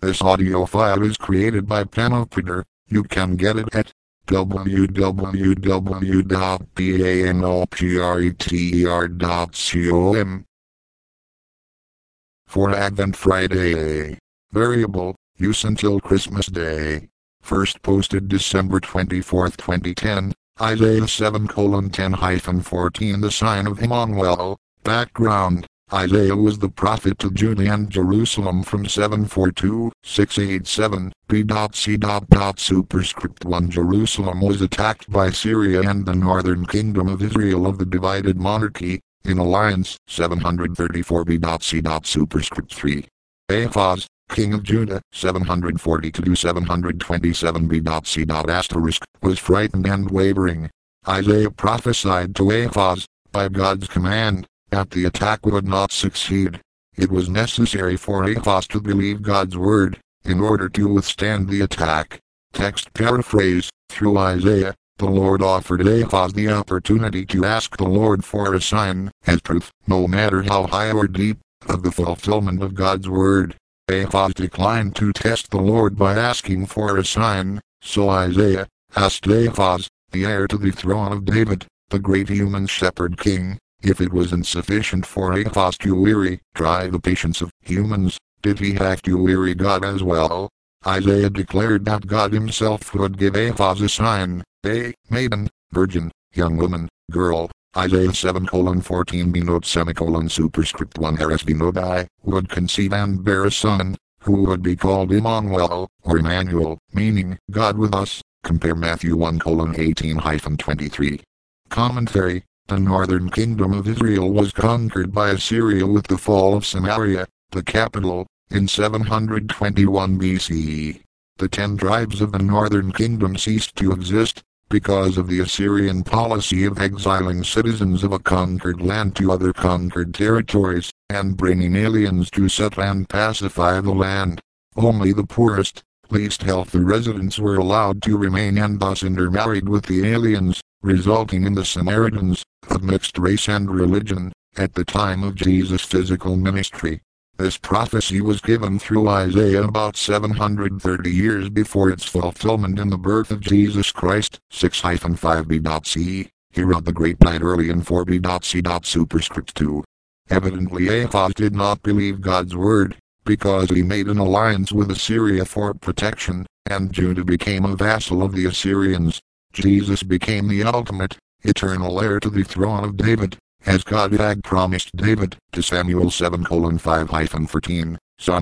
This audio file is created by Panopter. You can get it at www.panopter.com. For Advent Friday. Variable, use until Christmas Day. First posted December 24, 2010, Isaiah 7:10-14 The sign of Emmanuel. Background: Isaiah was the prophet to Judah and Jerusalem from 742-687 B.C. Superscript 1 Jerusalem was attacked by Syria and the northern kingdom of Israel of the divided monarchy, in alliance, 734 B.C. Superscript 3. Ahaz, king of Judah, 742-727 B.C. was frightened and wavering. Isaiah prophesied to Ahaz, by God's command, that the attack would not succeed. It was necessary for Ahaz to believe God's word, in order to withstand the attack. Text paraphrase: through Isaiah, the Lord offered Ahaz the opportunity to ask the Lord for a sign, as proof, no matter how high or deep, of the fulfillment of God's word. Ahaz declined to test the Lord by asking for a sign, so Isaiah asked Ahaz, the heir to the throne of David, the great human shepherd king, if it was insufficient for Ahaz to try the patience of humans, did he have to weary God as well? Isaiah declared that God himself would give Ahaz a sign: a maiden, virgin, young woman, girl. Isaiah 7:14 B note superscript 1 RSV note I would conceive and bear a son, who would be called Emmanuel, or Emmanuel, meaning God with us. Compare Matthew 1:18-23. Commentary: the northern kingdom of Israel was conquered by Assyria with the fall of Samaria, the capital, in 721 BCE. The 10 tribes of the northern kingdom ceased to exist, because of the Assyrian policy of exiling citizens of a conquered land to other conquered territories, and bringing aliens to settle and pacify the land. Only the poorest, least healthy residents were allowed to remain and thus intermarried with the aliens, resulting in the Samaritans, of mixed race and religion, at the time of Jesus' physical ministry. This prophecy was given through Isaiah about 730 years before its fulfillment in the birth of Jesus Christ, 6-5 B.C. Herod the Great died early in 4 B.C. Superscript 2. Evidently Ahaz did not believe God's word, because he made an alliance with Assyria for protection, and Judah became a vassal of the Assyrians. Jesus became the ultimate, eternal heir to the throne of David, as God had promised David, to Samuel 7:5-14, Psalm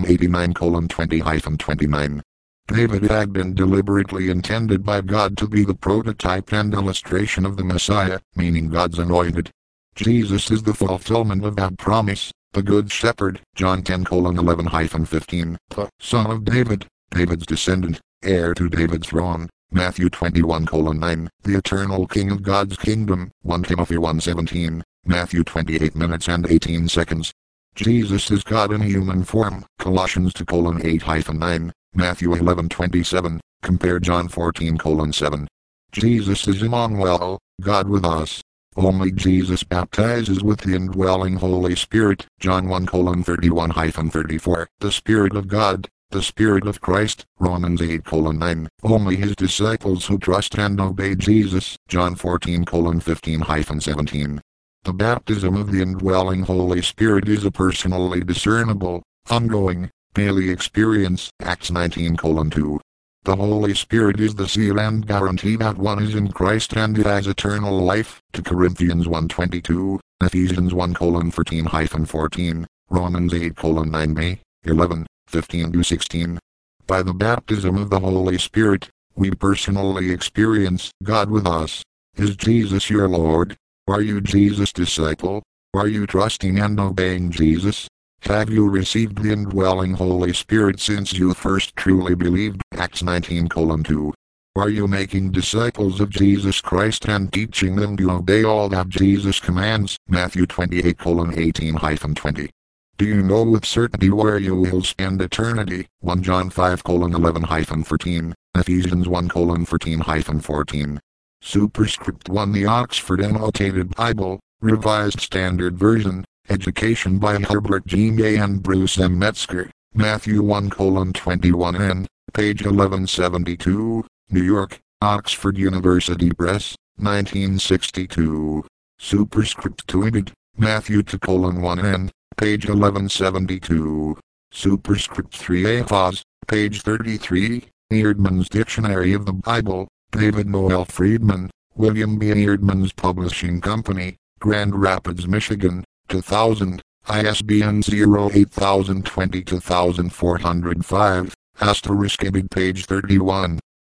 89:20-29. David had been deliberately intended by God to be the prototype and illustration of the Messiah, meaning God's anointed. Jesus is the fulfillment of that promise, the Good Shepherd, John 10:11-15, the Son of David, David's descendant, heir to David's throne, Matthew 21:9, the eternal King of God's kingdom, 1 Timothy 1:17, Matthew 28:18. Jesus is God in human form, Colossians 2:8-9, Matthew 11:27, compare John 14:7. Jesus is Emmanuel, God with us. Only Jesus baptizes with the indwelling Holy Spirit, John 1:31-34, the Spirit of God, the Spirit of Christ, Romans 8:9. Only his disciples who trust and obey Jesus, John 14:15-17. The baptism of the indwelling Holy Spirit is a personally discernible, ongoing, daily experience, Acts 19:2. The Holy Spirit is the seal and guarantee that one is in Christ and has eternal life, to Corinthians 1:22, Ephesians 1:13-14, Romans 8:9b, 11:15-16. By the baptism of the Holy Spirit, we personally experience God with us. Is Jesus your Lord? Are you Jesus' disciple? Are you trusting and obeying Jesus? Have you received the indwelling Holy Spirit since you first truly believed? Acts 19:2. Are you making disciples of Jesus Christ and teaching them to obey all that Jesus commands? Matthew 28:18-20. Do you know with certainty where you will spend eternity? 1 John 5:11-14, Ephesians 1:13-14. Superscript 1 The Oxford Annotated Bible, Revised Standard Version, Education by Herbert G. May and Bruce M. Metzger, Matthew 1:21n, page 1172, New York, Oxford University Press, 1962. Superscript 2 image, Matthew 2:1n, page 1172. Superscript 3a pause, page 33, Eerdmans Dictionary of the Bible, David Noel Friedman, William B. Eerdmans Publishing Company, Grand Rapids, Michigan, 2000, ISBN 08020-2405, *image page 31.